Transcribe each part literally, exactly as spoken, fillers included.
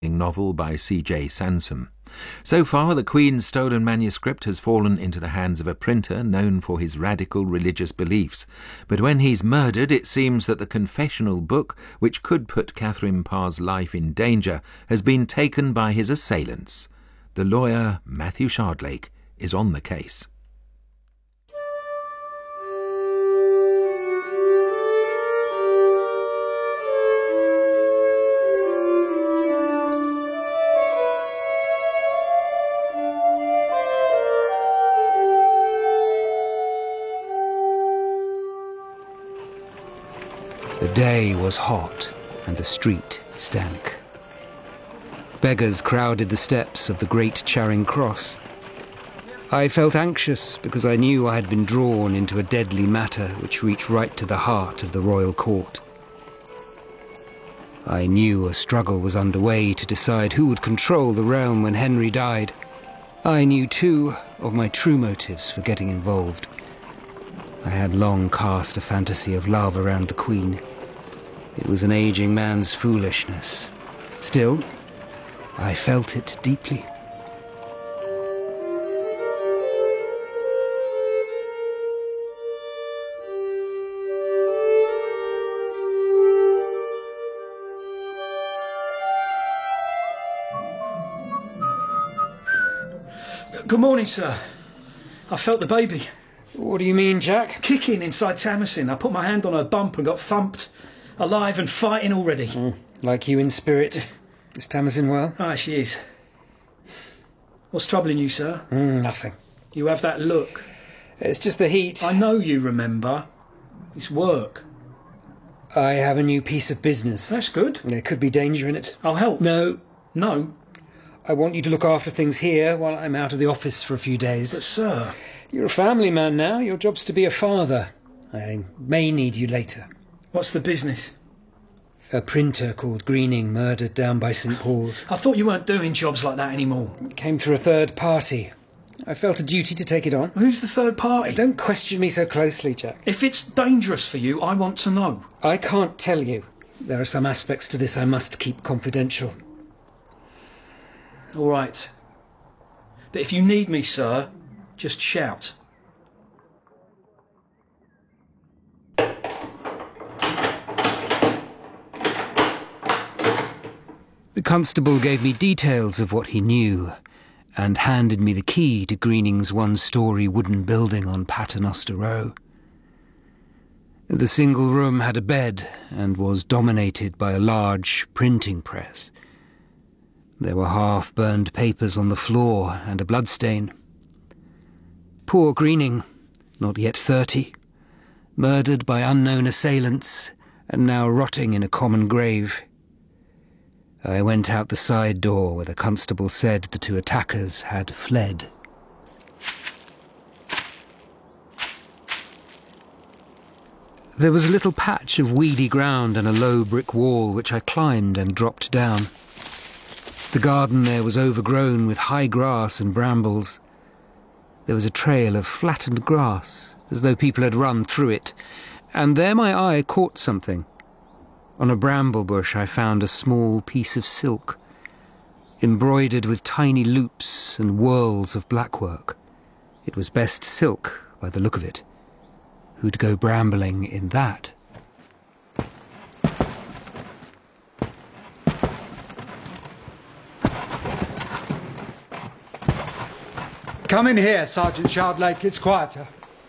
novel by C J Sansom. So far, the Queen's stolen manuscript has fallen into the hands of a printer known for his radical religious beliefs. But when he's murdered, it seems that the confessional book, which could put Catherine Parr's life in danger, has been taken by his assailants. The lawyer, Matthew Shardlake, is on the case. The day was hot, and the street stank. Beggars crowded the steps of the Great Charing Cross. I felt anxious because I knew I had been drawn into a deadly matter which reached right to the heart of the royal court. I knew a struggle was underway to decide who would control the realm when Henry died. I knew, too, of my true motives for getting involved. I had long cast a fantasy of love around the Queen. It was an aging man's foolishness. Still, I felt it deeply. Good morning, sir. I felt the baby. What do you mean, Jack? Kicking inside Tamsin. I put my hand on her bump and got thumped. Alive and fighting already. Mm, like you in spirit. Is Tamsin well? Ah, she is. What's troubling you, sir? Mm, nothing. You have that look. It's just the heat. I know you remember. It's work. I have a new piece of business. That's good. There could be danger in it. I'll help. No. No? I want you to look after things here while I'm out of the office for a few days. But, sir... You're a family man now. Your job's to be a father. I may need you later. What's the business? A printer called Greening murdered down by St Paul's. I thought you weren't doing jobs like that anymore. It came through a third party. I felt a duty to take it on. Who's the third party? Don't question me so closely, Jack. If it's dangerous for you, I want to know. I can't tell you. There are some aspects to this I must keep confidential. All right. But if you need me, sir, just shout. The constable gave me details of what he knew and handed me the key to Greening's one-storey wooden building on Paternoster Row. The single room had a bed and was dominated by a large printing press. There were half-burned papers on the floor and a bloodstain. Poor Greening, not yet thirty, murdered by unknown assailants and now rotting in a common grave. I went out the side door where the constable said the two attackers had fled. There was a little patch of weedy ground and a low brick wall which I climbed and dropped down. The garden there was overgrown with high grass and brambles. There was a trail of flattened grass, as though people had run through it, and there my eye caught something. On a bramble bush I found a small piece of silk, embroidered with tiny loops and whorls of blackwork. It was best silk, by the look of it. Who'd go brambling in that? Come in here, Sergeant Shardlake. It's quieter.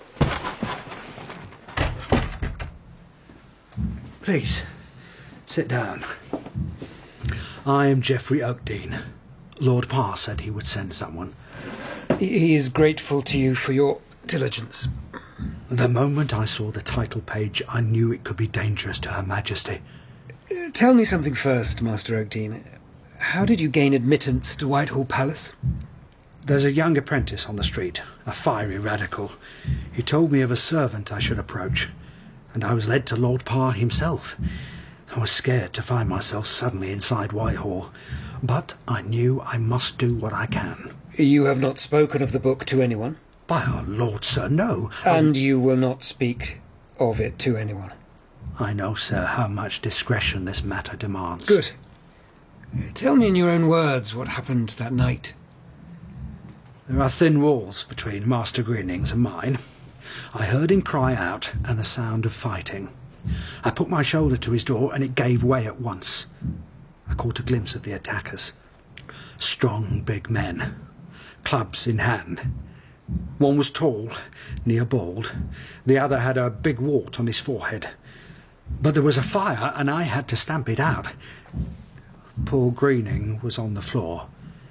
Please, sit down. I am Geoffrey Oakdean. Lord Parr said he would send someone. He is grateful to you for your diligence. The moment I saw the title page, I knew it could be dangerous to Her Majesty. Uh, tell me something first, Master Oakdean. How did you gain admittance to Whitehall Palace? There's a young apprentice on the street, a fiery radical. He told me of a servant I should approach, and I was led to Lord Parr himself. I was scared to find myself suddenly inside Whitehall, but I knew I must do what I can. You have not spoken of the book to anyone? By our Lord, sir, no. And you will not speak of it to anyone? I know, sir, how much discretion this matter demands. Good. Tell me in your own words what happened that night. There are thin walls between Master Greening's and mine. I heard him cry out and the sound of fighting. I put my shoulder to his door and it gave way at once. I caught a glimpse of the attackers. Strong, big men, clubs in hand. One was tall, near bald. The other had a big wart on his forehead. But there was a fire and I had to stamp it out. Poor Greening was on the floor.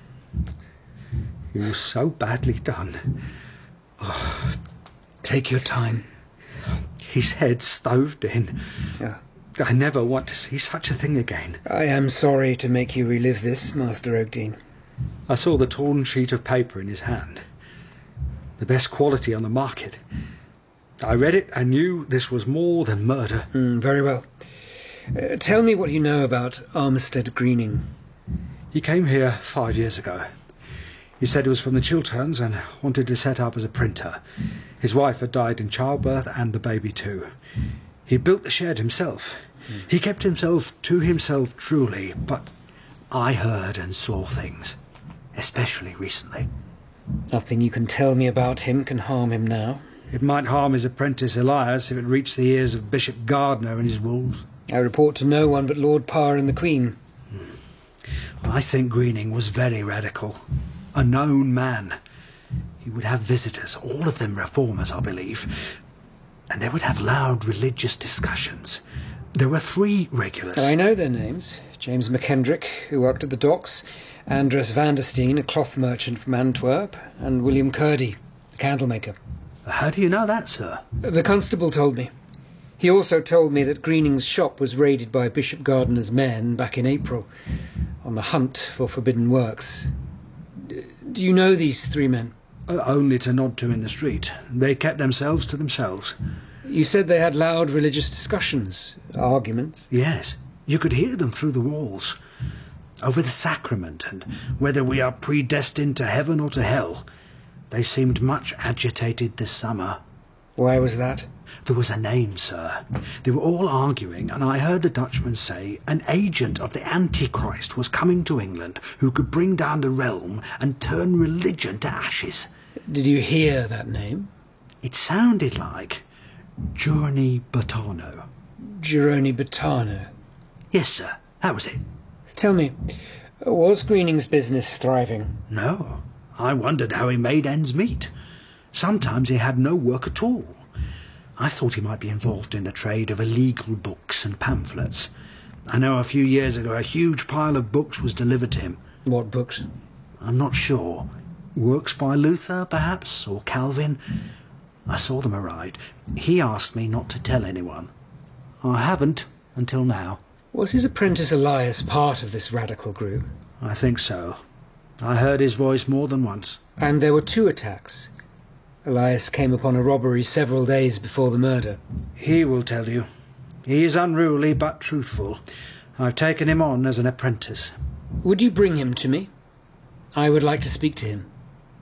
He was so badly done. Oh. Take your time. His head stoved in. Yeah. I never want to see such a thing again. I am sorry to make you relive this, Master Oakdean. I saw the torn sheet of paper in his hand. The best quality on the market. I read it and knew this was more than murder. Mm, very well. Uh, tell me what you know about Armistead Greening. He came here five years ago. He said he was from the Chilterns and wanted to set up as a printer. His wife had died in childbirth and the baby too. He built the shed himself. Mm. He kept himself to himself truly, but I heard and saw things, especially recently. Nothing you can tell me about him can harm him now. It might harm his apprentice Elias if it reached the ears of Bishop Gardner and his wolves. I report to no one but Lord Parr and the Queen. I think Greening was very radical. A known man. He would have visitors, all of them reformers, I believe. And they would have loud religious discussions. There were three regulars. I know their names. James McKendrick, who worked at the docks, Andres Vandersteen, a cloth merchant from Antwerp, and William Curdy, the candlemaker. How do you know that, sir? The constable told me. He also told me that Greening's shop was raided by Bishop Gardner's men back in April, on the hunt for forbidden works. Do you know these three men? Uh, only to nod to in the street. They kept themselves to themselves. You said they had loud religious discussions, arguments. Yes, you could hear them through the walls. Over the sacrament and whether we are predestined to heaven or to hell. They seemed much agitated this summer. Why was that? There was a name, sir. They were all arguing, and I heard the Dutchman say an agent of the Antichrist was coming to England who could bring down the realm and turn religion to ashes. Did you hear that name? It sounded like Giovanni Bertano. Giovanni Bertano? Yes, sir. That was it. Tell me, was Greening's business thriving? No. I wondered how he made ends meet. Sometimes he had no work at all. I thought he might be involved in the trade of illegal books and pamphlets. I know a few years ago a huge pile of books was delivered to him. What books? I'm not sure. Works by Luther, perhaps, or Calvin. I saw them arrive. He asked me not to tell anyone. I haven't until now. Was his apprentice Elias part of this radical group? I think so. I heard his voice more than once. And there were two attacks. Elias came upon a robbery several days before the murder. He will tell you. He is unruly but truthful. I've taken him on as an apprentice. Would you bring him to me? I would like to speak to him.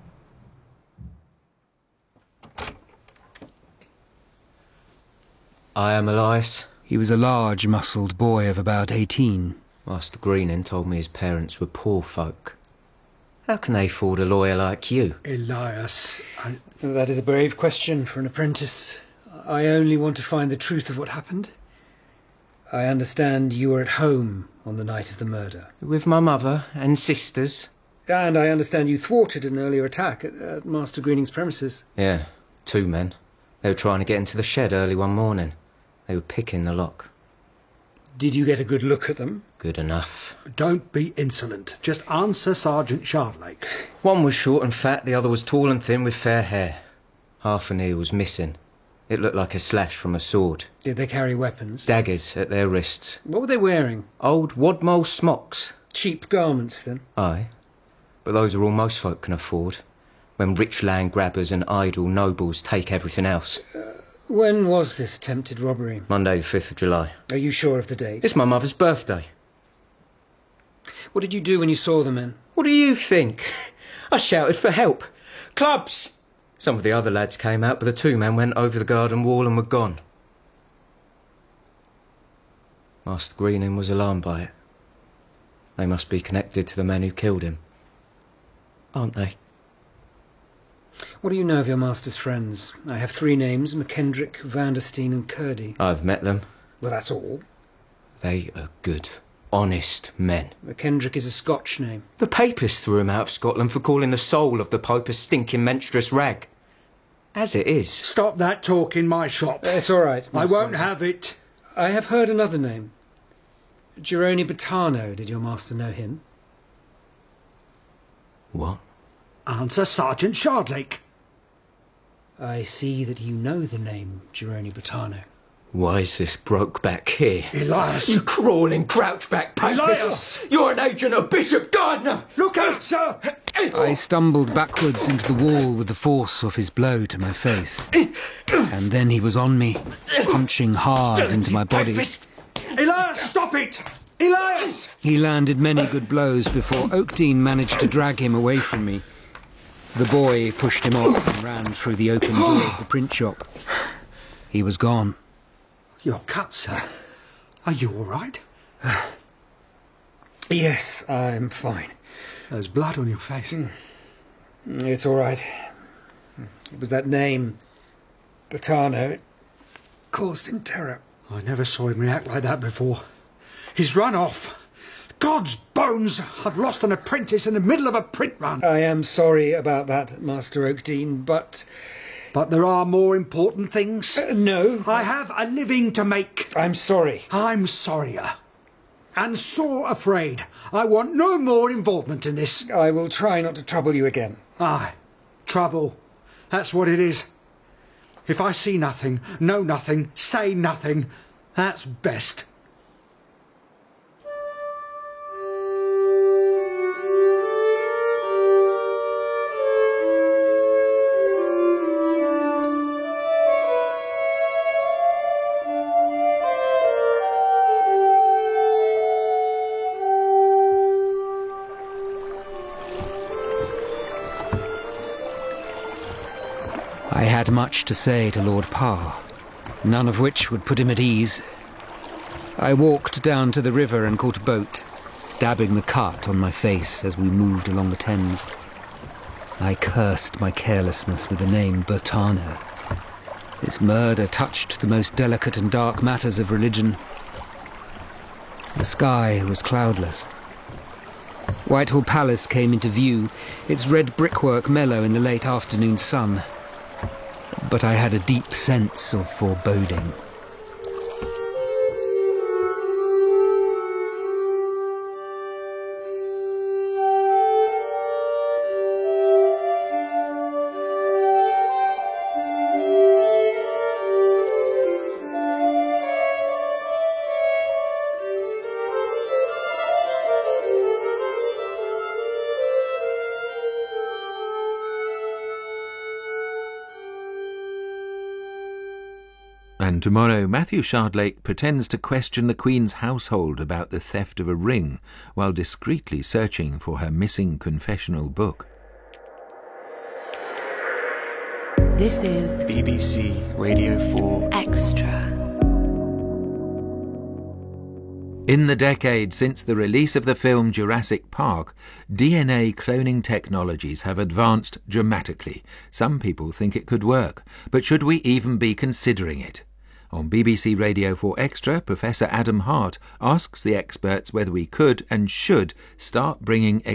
I am Elias. He was a large, muscled boy of about eighteen. Master Greening told me his parents were poor folk. How can they afford a lawyer like you? Elias, I... That is a brave question for an apprentice. I only want to find the truth of what happened. I understand you were at home on the night of the murder. With my mother and sisters. And I understand you thwarted an earlier attack at, at Master Greening's premises. Yeah, two men. They were trying to get into the shed early one morning. They were picking the lock. Did you get a good look at them? Good enough. Don't be insolent. Just answer Sergeant Shardlake. One was short and fat, the other was tall and thin with fair hair. Half an ear was missing. It looked like a slash from a sword. Did they carry weapons? Daggers at their wrists. What were they wearing? Old wadmole smocks. Cheap garments, then? Aye. But those are all most folk can afford. When rich land grabbers and idle nobles take everything else. Uh, when was this attempted robbery? Monday the fifth of July. Are you sure of the date? It's my mother's birthday. What did you do when you saw the men? What do you think? I shouted for help. Clubs! Some of the other lads came out, but the two men went over the garden wall and were gone. Master Greening was alarmed by it. They must be connected to the men who killed him. Aren't they? What do you know of your master's friends? I have three names, McKendrick, Vandersteen and Curdy. I've met them. Well, that's all. They are good, honest men. McKendrick is a Scotch name. The Papists threw him out of Scotland for calling the soul of the Pope a stinking menstruous rag. As it is. Stop that talk in my shop. Uh, it's all right. I Master. won't have it. I have heard another name. Gironi Botano. Did your master know him? What? Answer Sergeant Shardlake. I see that you know the name Gironi Botano. Why is this broke back here? Elias! You crawling crouchback Elias! Papist! You're an agent of Bishop Gardner! Look out, sir! I stumbled backwards into the wall with the force of his blow to my face. And then he was on me, punching hard into my body. Papist. Elias, stop it! Elias! He landed many good blows before Oakdean managed to drag him away from me. The boy pushed him off and ran through the open door of the print shop. He was gone. You're cut, sir. Are you all right? Yes, I'm fine. There's blood on your face. Mm. It's all right. It was that name, Botano. It caused him terror. I never saw him react like that before. He's run off. God's bones! I've lost an apprentice in the middle of a print run. I am sorry about that, Master Oakdean, but... But there are more important things. Uh, no. I have a living to make. I'm sorry. I'm sorrier. And sore afraid. I want no more involvement in this. I will try not to trouble you again. Aye. Trouble. That's what it is. If I see nothing, know nothing, say nothing, that's best. I had much to say to Lord Parr, none of which would put him at ease. I walked down to the river and caught a boat, dabbing the cut on my face as we moved along the Thames. I cursed my carelessness with the name Botano. This murder touched the most delicate and dark matters of religion. The sky was cloudless. Whitehall Palace came into view, its red brickwork mellow in the late afternoon sun. But I had a deep sense of foreboding. And tomorrow, Matthew Shardlake pretends to question the Queen's household about the theft of a ring while discreetly searching for her missing confessional book. This is B B C Radio four Extra. In the decade since the release of the film Jurassic Park, D N A cloning technologies have advanced dramatically. Some people think it could work, but should we even be considering it? On B B C Radio four Extra, Professor Adam Hart asks the experts whether we could and should start bringing